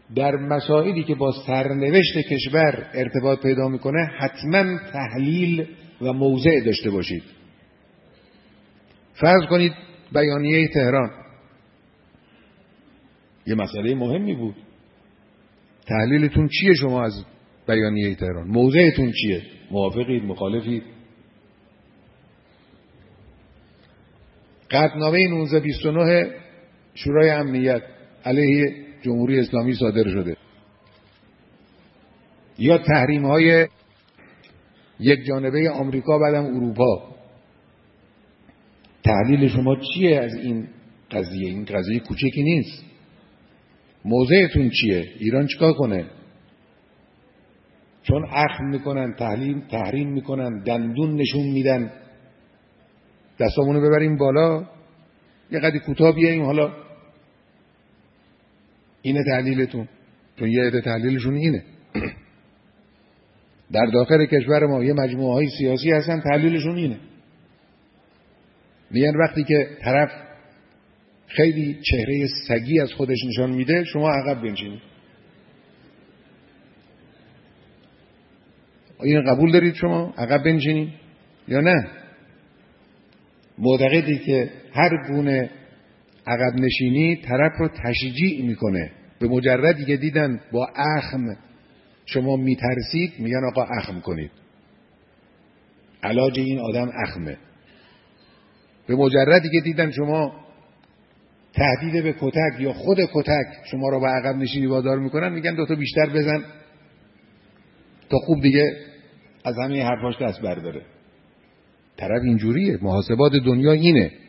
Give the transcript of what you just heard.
در مسائلی که با سرنوشت کشور ارتباط پیدا میکنه حتما تحلیل و موضع داشته باشید. فرض کنید بیانیه تهران یه مسئله مهمی بود، تحلیلتون چیه شما از بیانیه تهران؟ موضعتون چیه؟ موافقید؟ مخالفید؟ قطعنامه 1929 شورای امنیت علیه جمهوری اسلامی صادر شده، یا تحریم های یک جانبه آمریکا بعدم اروپا، تحلیل شما چیه از این قضیه؟ این قضیه کوچکی نیست. موضعتون چیه؟ ایران چیکار کنه؟ چون اخم میکنن، تحریم میکنن، دندون نشون میدن، دستامونو ببریم بالا، یه قدری کوتاه بیاییم حالا اینه تحلیلتون، چون یه عده تحلیلشون اینه. در داخل کشور ما یه مجموعه های سیاسی هستن تحلیلشون اینه، میگن وقتی که طرف خیلی چهره سگی از خودش نشان میده شما عقب بنشینید. این قبول دارید شما عقب بنشینید یا نه؟ معتقدی که هر گونه عقب نشینی طرف رو تشجیع میکنه. به مجردی که دیدن با اخم شما میترسید میگن آقا اخم کنید، علاج این آدم اخمه. به مجردی که دیدن شما تهدید به کتک یا خود کتک شما رو به عقب نشینی وادار میکنن میگن دوتا بیشتر بزن تا خوب دیگه از همه حرفاش دست برداره. طرف اینجوریه، محاسبات دنیا اینه.